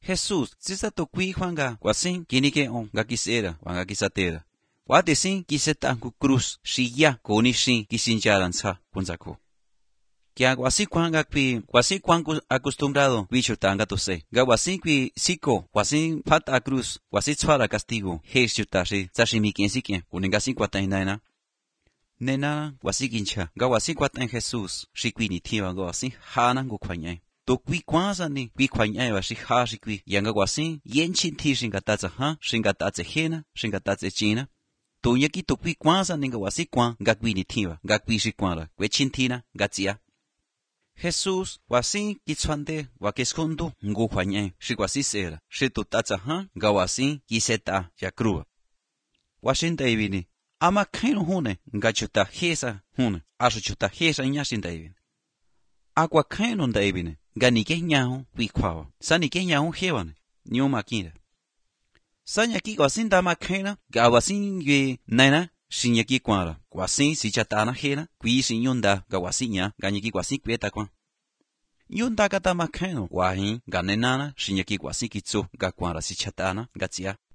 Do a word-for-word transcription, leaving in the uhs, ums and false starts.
Jesús chỉ sa tu quy khoan ga quả sinh kini ke on ga kisera wa ga kisatera. Wa de sin kiseta ku cruz siya ko ni sin kisinjaran sa kunzako. Kia guasi cuan ga pi guasi cuan acostumbrado bicho tanga to se. Ga guasi qui siko guasi pat a cruz guasi tsara castigo. Hes chutashi tsashi mi kensi ken kuninga sin kwata inaina. Nena guasi kincha ga guasi kwata Jesús shikwi ni tiwa ga guasi hana go kwanya. To qui kwanza ni qui kwanya wa shi ha shikwi yanga guasi yenchin ti shinga tatsa ha shinga tatsa hena shinga tatsa china. To yaki to qui kwanza ni ga guasi kwan ga qui ni tiwa ga qui shi kwanra kwe chintina ga tsia. Jesús wasi kichwande wakeskundu ngu kwanye shi wasi sera shi tutatsa ha ga wasi kiseta ya krua. Washinda ibini ama kaino hune nga chuta hesa hune asu chuta hesa nyashinda ibini. Akwa kaino nda ibini ga nike nyahu wikwawa sa nike nyahu hewane nyuma kira. Sa nyaki wasinda ma kaina ga wasin yue naina shinyaki kwara wasi si chatana hena kui sin yunda ga wasinya ga nyiki wasi kweta kwa. Yunda kata makeno wahin ga nenana shinyaki wasi kitsu ga kwara si chatana ga tsia.